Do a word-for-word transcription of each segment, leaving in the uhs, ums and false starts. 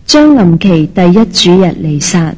將臨期第一主日彌撒。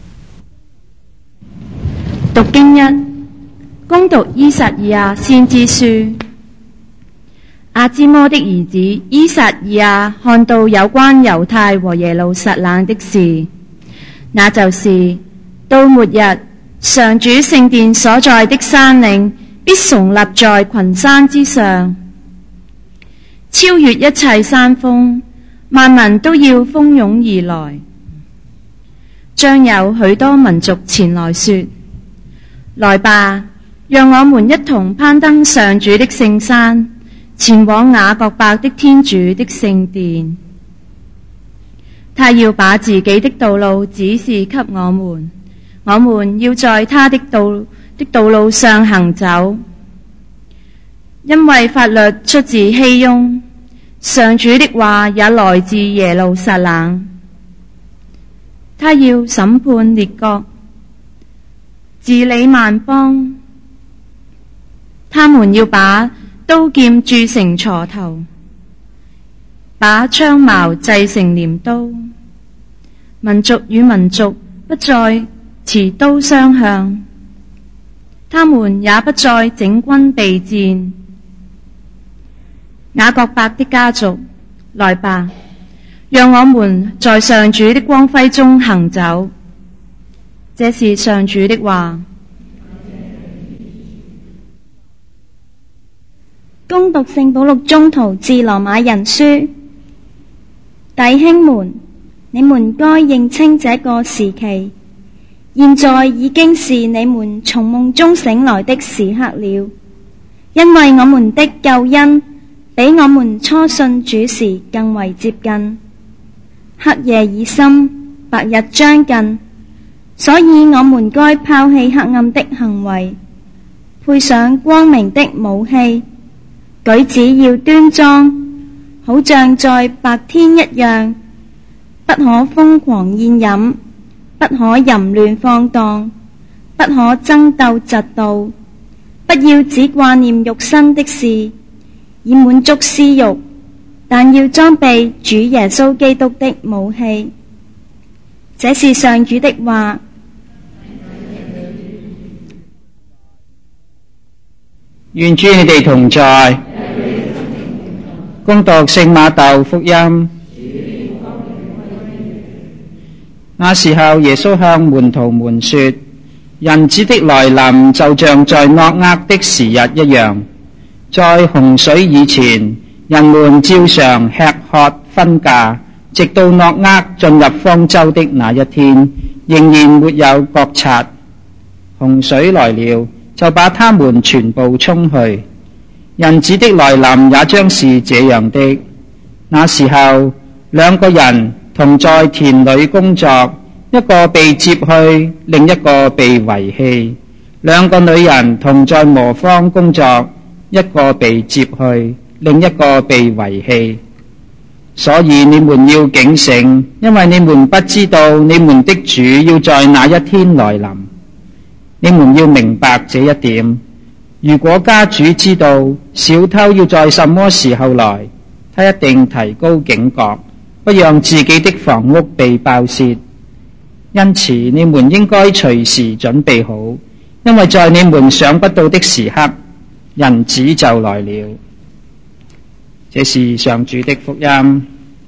讀經一，恭讀依撒意亞先知書。阿茲摩的兒子依撒意亞看到有關猶太和耶路撒冷的事，那就是到末日，上主聖殿所在的山嶺必聳立在群山之上，超越一切山峰，萬民都要蜂擁而來。將有許多民族前來說：來吧，讓我們一同攀登上主的聖山，前往雅各伯的天主的聖殿。他要把自己的道路指示給我們，我們要在他的道的道路上行走。因為法律出自熙雍，上主的話也來自耶路撒冷。他要審判列國，治理萬邦。他們要把刀劍鑄成鋤頭，把槍矛製成鐮刀。民族與民族不再持刀相向，他們也不再整軍備戰。雅各伯的家族，來吧，讓我們在上主的光輝中行走。這是上主的話。 恭讀聖保祿宗徒致羅馬人書。弟兄們，你們該認清這個時期，現在已經是你們從夢中醒來的時刻了，因為我們的救恩比我們初信主時更為接近。黑夜已深，白日將近，所以我們該拋棄黑暗的行為，配上光明的武器，舉止要端莊，好像在白天一樣，不可瘋狂宴飲，不可淫亂放蕩，不可爭鬥嫉妒，不要只掛念肉身的事，以滿足私慾，但要裝備主耶穌基督的武器。這是上主的話。 願主你哋同在。恭讀聖馬竇福音。那時候，耶穌向門徒們說：人子的來臨就像在諾厄的時日一樣。在洪水以前，人們照常吃喝婚嫁，直到諾厄進入方舟的那一天，仍然沒有覺察。洪水來了，就把他們全部沖去。人子的來臨也將是這樣的。那時候，兩個人同在田裏工作，一個被接去，另一個被遺棄；兩個女人同在磨坊工作，一個被接去，另一個被遺棄。所以你們要警醒，因為你們不知道你們的主要在哪一天來臨。你們要明白這一點。如果家主知道小偷要在什麼時候來，他一定提高警覺，不讓自己的房屋被爆竊。因此你們應該隨時準備好，因為在你們想不到的時刻，人子就來了。這是上主的福音。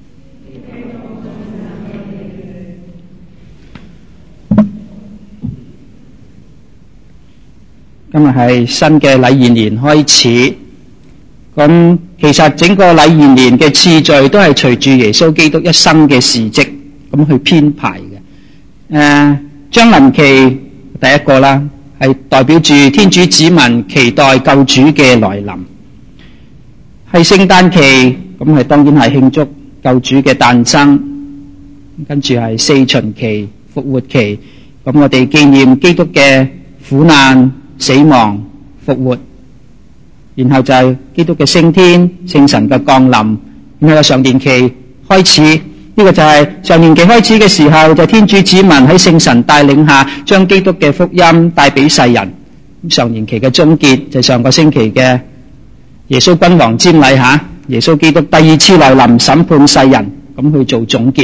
今日係新嘅禮儀年開始，咁其實整個禮儀年嘅次序都係隨住耶穌基督一生嘅事蹟咁去編排嘅。誒，將臨期第一個啦，係代表住天主子民期待救主嘅來臨。係聖誕期，咁係當然係慶祝救主嘅誕生。跟住係四旬期、復活期，咁我哋紀念基督嘅苦難、死亡、復活，然後就係基督嘅升天、聖神嘅降臨，然後有常年期開始。呢個就係常年期開始嘅時候，就天主子民喺聖神帶領下，將基督嘅福音帶俾世人。咁常年期嘅終結就係上個星期嘅耶穌君王瞻禮下，耶穌基督第二次來臨審判世人，咁去做總結。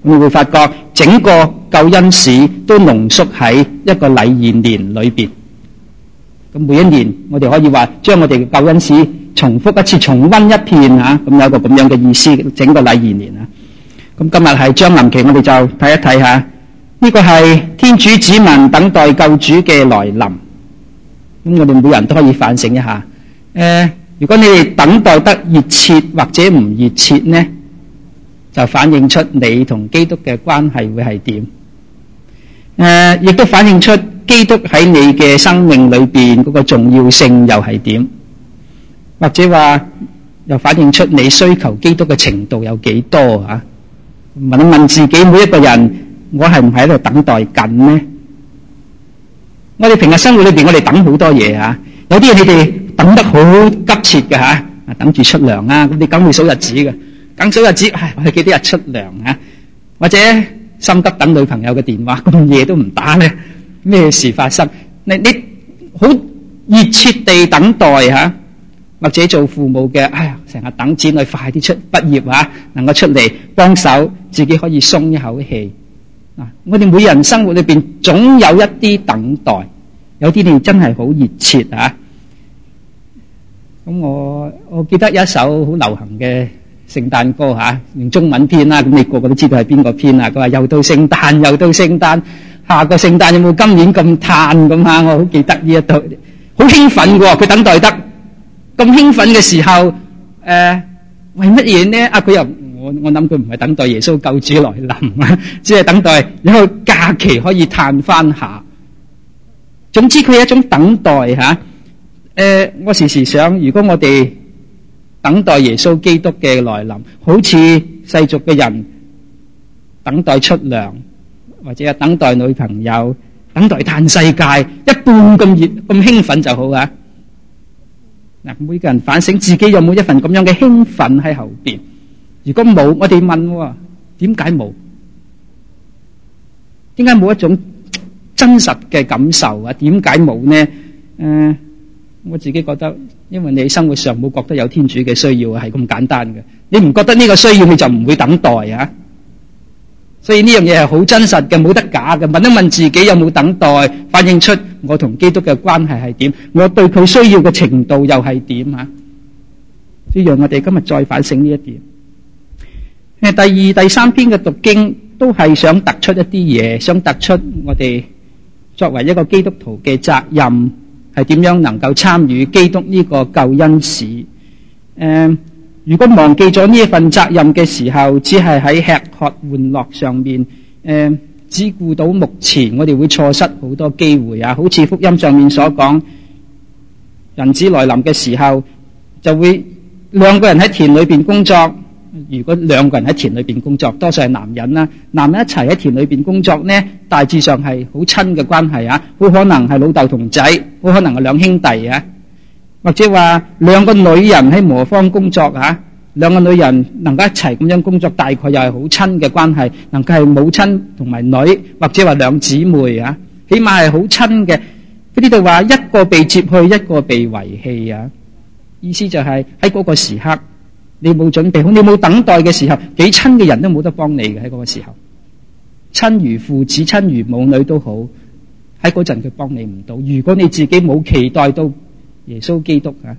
你會發覺整個救恩史都濃縮喺一個禮儀年裏邊。咁每一年我哋可以話將我哋嘅救恩史重複一次，重溫一遍嚇，咁有一個咁樣嘅意思，整個禮儀年啊。咁今日係將臨期，我哋就睇一睇下，呢個係天主子民等待救主嘅來臨。咁我哋每人都可以反省一下。誒，如果你哋等待得熱切或者唔熱切呢，就反映出你同基督嘅關係會係點？誒，亦都反映出基督喺你嘅生命裏邊嗰個重要性又係點？或者話又反映出你需求基督嘅程度有幾多啊？問一問自己，每一個人，我係唔係喺度等待緊呢？我哋平日生活裏邊，我哋等好多嘢啊！有啲嘢你哋等得好急切嘅吓，啊等住出糧啊，咁你梗會數日子嘅，梗數日子，唉，我哋幾多日出糧啊？或者心急等女朋友嘅電話，咁夜都唔打咧，咩事發生？你你好熱切地等待吓。或者做父母嘅，哎呀，成日等子女快啲出畢業啊，能夠出嚟幫手，自己可以鬆一口氣。啊，我哋每人生活裏邊總有一啲等待，有啲你真係好熱切啊。咁我我記得有一首好流行嘅聖誕歌吓，用中文編啦，咁你個個都知道係邊個編啊？佢話又到聖誕，又到聖誕，下個聖誕有冇今年咁嘆咁啊？我好記得呢一度，好興奮嘅，佢等待得。咁興奮嘅時候，誒，為乜嘢呢？啊，佢又我我諗佢唔係等待耶穌救主來臨啊，只係等待有個假期可以嘆翻下。總之佢係一種等待吓。誒，我時時想，如果我哋等待耶穌基督嘅來臨，好似世俗嘅人等待出糧，或者係等待女朋友，等待嘆世界，一半咁熱咁興奮就好啊！嗱，每個人反省自己有冇一份咁樣嘅興奮喺後邊。如果冇，我哋問點解冇？點解冇一種真實嘅感受啊？點解冇呢？誒，我自己覺得，因為你生活上冇覺得有天主嘅需要係咁簡單嘅。你唔覺得呢個需要，你就唔會等待啊。所以呢樣嘢係好真實嘅，冇得假嘅。問一問自己有冇等待，反映出我同基督嘅關係係點，我對佢需要嘅程度又係點啊？所以讓我哋今日再反省呢一點。誒，第二、第三篇嘅讀經都係想突出一啲嘢，想突出我哋作為一個基督徒嘅責任係點樣能夠參與基督呢個救恩史。誒。如果忘記咗呢一份責任嘅時候，只係喺吃喝玩樂上面，誒、呃，只顧到目前，我哋會錯失好多機會啊！好似福音上面所講，人子來臨嘅時候，就會兩個人喺田裏邊工作。如果兩個人喺田裏邊工作，多數係男人啦，男人一齊喺田裏邊工作呢，大致上係好親嘅關係啊，好可能係老豆同仔，好可能係兩兄弟啊。或者話兩個女人喺磨坊工作啊，兩個女人能夠一齊咁樣工作，大概又係好親嘅關係，能夠係母親同埋女，或者話兩姊妹啊，起碼係好親嘅。佢呢度話一個被接去，一個被遺棄啊，意思就係喺嗰個時刻，你冇準備好，你冇等待嘅時候，幾親嘅人都冇得幫你嘅。喺嗰個時候，親如父子、親如母女都好，喺嗰陣佢幫你唔到。如果你自己冇期待到耶穌基督啊，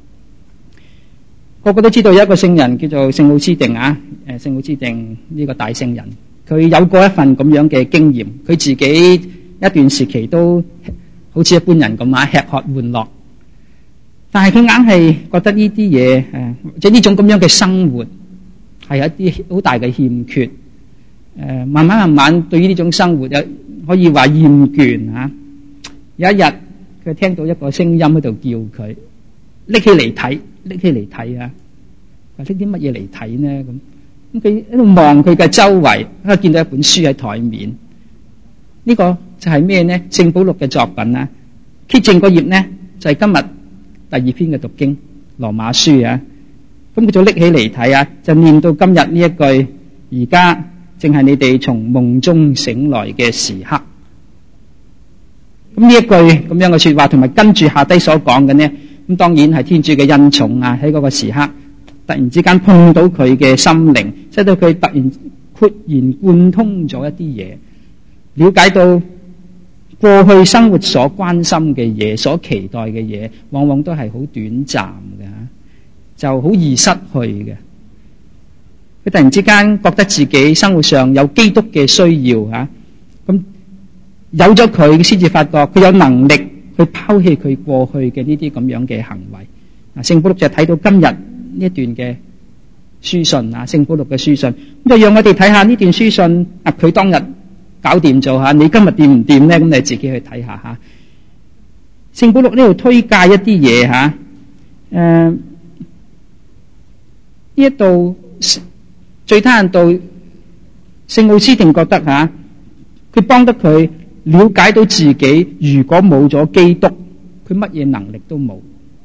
個個都知道有一個聖人叫做聖奧斯定啊，誒，聖奧斯定呢個大聖人，佢有過一份咁樣嘅經驗，佢自己一段時期都好似一般人咁啊，吃喝玩樂，但係佢硬係覺得呢啲嘢誒，即係呢種咁樣嘅生活係有一啲好大嘅欠缺，誒，慢慢慢慢對於呢種生活有可以話厭倦啊。有一日，佢聽到一個聲音喺度叫佢拎起嚟睇，拎起嚟睇啊！話拎啲乜嘢嚟睇呢？咁咁佢喺度望佢嘅周圍，啊見到一本書喺台面。呢個就係咩呢？聖保祿嘅作品啊！揭正個頁呢，就係今日第二篇嘅讀經《羅馬書》啊！咁佢就拎起嚟睇啊，就念到今日呢一句：而家正係你哋從夢中醒來嘅時刻。咁呢一句咁樣嘅說話，同埋跟住下低所講嘅呢，咁當然係天主嘅恩寵啊！喺嗰個時刻，突然之間碰到佢嘅心靈，使到佢突然豁然貫通咗一啲嘢，了解到過去生活所關心嘅嘢、所期待嘅嘢，往往都係好短暫嘅，就好易失去嘅。佢突然之間覺得自己生活上有基督嘅需要嚇，咁有咗佢先至發覺佢有能力去拋棄佢過去嘅呢啲咁樣嘅行為。啊，聖保祿就睇到今日呢一段嘅書信啊，聖保祿嘅書信，咁就讓我哋睇下呢段書信啊，佢當日搞掂咗嚇，你今日掂唔掂咧？咁你自己去睇下嚇。聖保祿呢度推介一啲嘢嚇，誒呢一度最低限度聖奧斯定覺得嚇，佢幫得佢了解到自己如果冇咗基督，佢乜嘢能力都冇。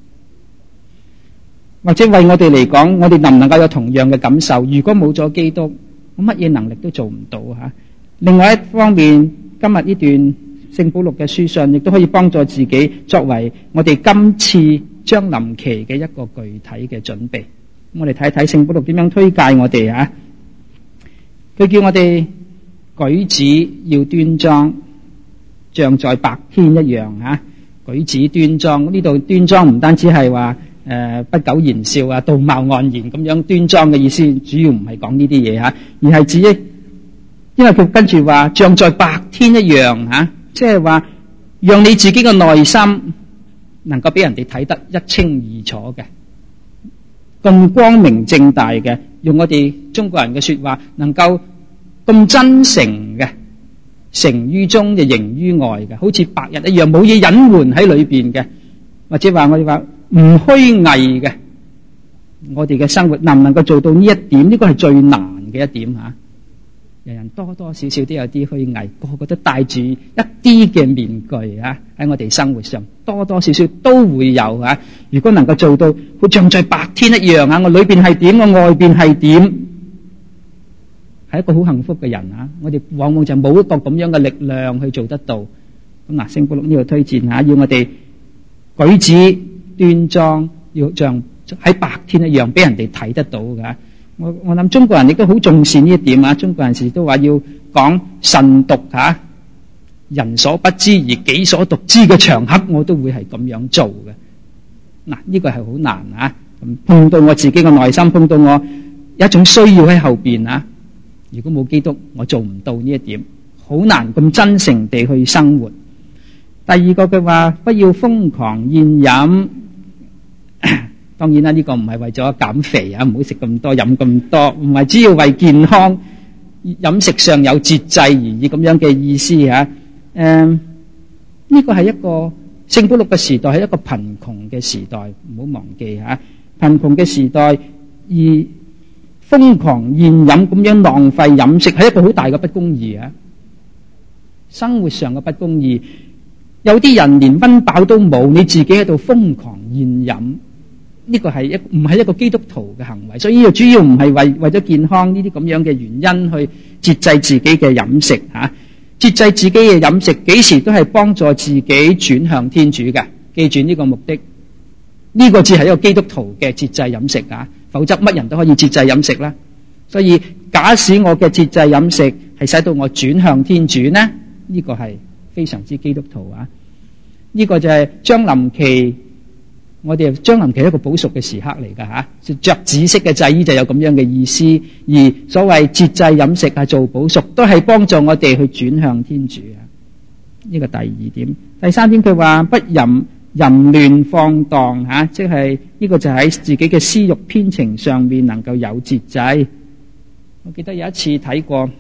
或者為我哋嚟講，我哋能唔能夠有同樣嘅感受？如果冇咗基督，我乜嘢能力都做唔到嚇。另外一方面，今日呢段聖保祿嘅書信，亦都可以幫助自己作為我哋今次將臨期嘅一個具體嘅準備。我哋睇一睇聖保祿點樣推介我哋嚇。佢叫我哋舉止要端莊，像在白天一樣嚇。舉止端莊，呢度端莊唔單止係話誒不苟言笑啊、道貌岸然咁樣端莊嘅意思，主要唔係講呢啲嘢嚇，而係指，因為佢跟住話像在白天一樣嚇，即係話讓你自己嘅內心能夠俾人哋睇得一清二楚嘅，咁光明正大嘅，用我哋中國人嘅説話，能夠咁真誠嘅，誠於中就形於外嘅，好似白日一樣，冇嘢隱瞞喺裏邊嘅，或者話我哋話唔虛偽嘅，我哋嘅生活能唔能夠做到呢一點？呢個係最難嘅一點嚇。人人多多少少都有啲虛偽，個個都戴住一啲嘅面具嚇，喺我哋生活上多多少少都會有嚇。如果能夠做到好像在白天一樣嚇，我裏邊係點，我外邊係點，係一個好幸福嘅人嚇。我哋往往就冇一個咁樣嘅力量去做得到。咁嗱，聖保祿呢度推薦嚇，要我哋舉止端莊，要像喺白天一樣俾人哋睇得到㗎。我我諗中國人亦都好重視呢一點啊！中國人時都話要講慎獨嚇，人所不知而己所獨知嘅場合，我都會係咁樣做嘅。嗱，呢個係好難啊！碰到我自己嘅內心，碰到我有一種需要喺後邊啊！如果冇基督，我做唔到呢一點，好難咁真誠地去生活。第二個嘅話，不要瘋狂宴飲。當然啦，呢個唔係為咗減肥啊，唔好食咁多，飲咁多，唔係只要為健康飲食上有節制而已咁樣嘅意思嚇。誒，呢個係一個聖保祿嘅時代，係一個貧窮嘅時代，唔好忘記嚇。貧窮嘅時代而瘋狂宴飲咁樣浪費飲食，係一個好大嘅不公義啊！生活上嘅不公義，有啲人連溫飽都冇，你自己喺度瘋狂宴飲。呢個係一唔係一個基督徒嘅行為，所以呢個主要唔係為為咗健康呢啲咁樣嘅原因去節制自己嘅飲食嚇。節制自己嘅飲食幾時都係幫助自己轉向天主嘅，記住呢個目的。呢個只係一個基督徒嘅節制飲食啊，否則乜人都可以節制飲食啦。所以假使我嘅節制飲食係使到我轉向天主呢，呢個係非常之基督徒啊。呢個就係將臨期。我哋將臨期一個補贖嘅時刻嚟㗎嚇，着紫色嘅祭衣就有咁樣嘅意思。而所謂節制飲食啊，做補贖都係幫助我哋去轉向天主啊。呢個第二點，第三點佢話不淫淫亂放蕩嚇，即係呢個就喺自己嘅私慾偏情上面能夠有節制。我記得有一次睇過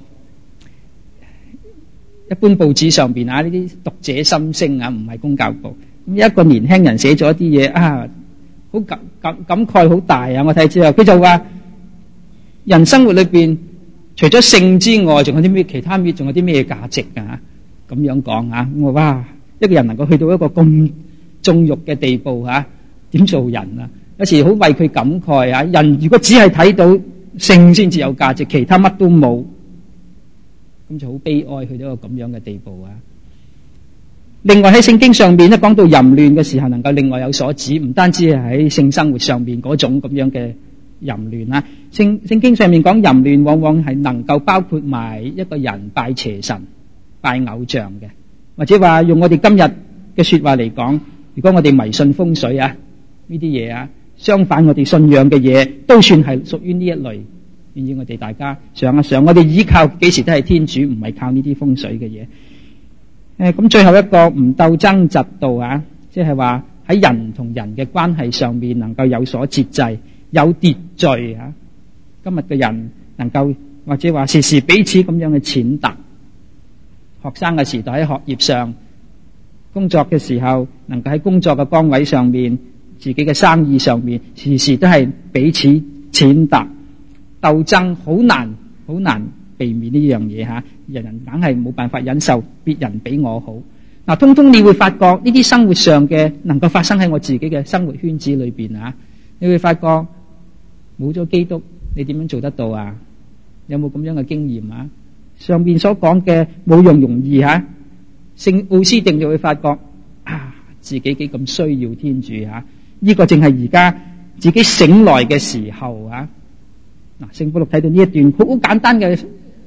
一般報紙上邊啊，呢啲讀者心聲啊，唔係公教報。一個年輕人寫咗一啲嘢啊，好感感感慨好大啊！我睇之後，佢就話人生活裏邊除咗性之外，仲有啲咩其他咩？仲有啲咩價值啊？咁樣講啊！我話哇，一個人能夠去到一個咁縱慾嘅地步嚇，點做人啊？有時好為佢感慨啊！人如果只係睇到性先至有價值，其他乜都冇，咁就好悲哀，去到一個咁樣嘅地步啊！另外喺聖經上面咧，講到淫亂嘅時候，能夠另外有所指，唔單止係喺性生活上面嗰種咁樣嘅淫亂啦， 聖聖經上面講淫亂往往係能夠包括埋一個人拜邪神、拜偶像嘅，或者話用我哋今日嘅說話嚟講，如果我哋迷信風水啊呢啲嘢啊，相反我哋信仰嘅嘢都算係屬於呢一類。願意我哋大家想一想，我哋依靠幾時都係天主，唔係靠呢啲風水嘅嘢。誒，咁最後一個唔鬥爭嫉妒啊，即係話喺人同人嘅關係上面能夠有所節制、有秩序啊。今日嘅人能夠或者話時時彼此咁樣嘅踐踏，學生嘅時代喺學業上，工作嘅時候能夠喺工作嘅崗位上面，自己嘅生意上面，時時都係彼此踐踏。鬥爭好難好難避免呢樣嘢吓，人人硬係冇辦法忍受別人比我好。嗱，通通你會發覺呢啲生活上嘅能夠發生喺我自己嘅生活圈子裏邊啊，你會發覺冇咗基督，你點樣做得到啊？有冇咁樣嘅經驗啊？上邊所講嘅冇用容易吓，聖奧斯定就會發覺啊，自己幾咁需要天主吓，呢個正係而家自己醒來嘅時候啊！嗱，聖保祿睇到呢一段好簡單嘅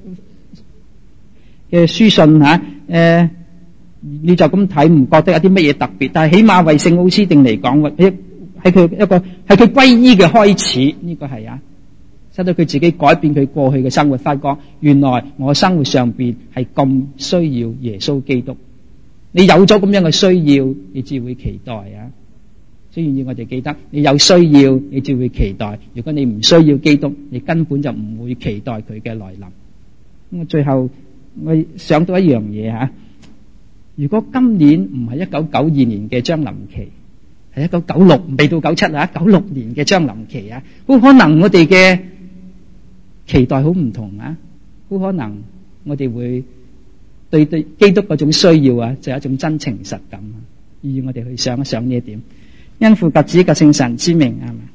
嘅書信吓，誒，你就咁睇唔覺得有啲乜嘢特別，但係起碼為聖奧斯定嚟講，喺喺佢一個係佢皈依嘅開始，呢個係啊，使到佢自己改變佢過去嘅生活，發覺原來我生活上邊係咁需要耶穌基督。你有咗咁樣嘅需要，你至會期待啊。所以要我哋記得，你有需要，你就會期待；如果你唔需要基督，你根本就唔會期待佢嘅來臨。咁我最後我想到一樣嘢吓，如果今年唔係一九九二年嘅將臨期，係一九九六未到九七啊，九六年嘅將臨期啊，好可能我哋嘅期待好唔同啊，好可能我哋會對對基督嗰種需要啊，就係一種真情實感啊，要我哋去想一想呢一點。因父及子及聖神之名，阿們。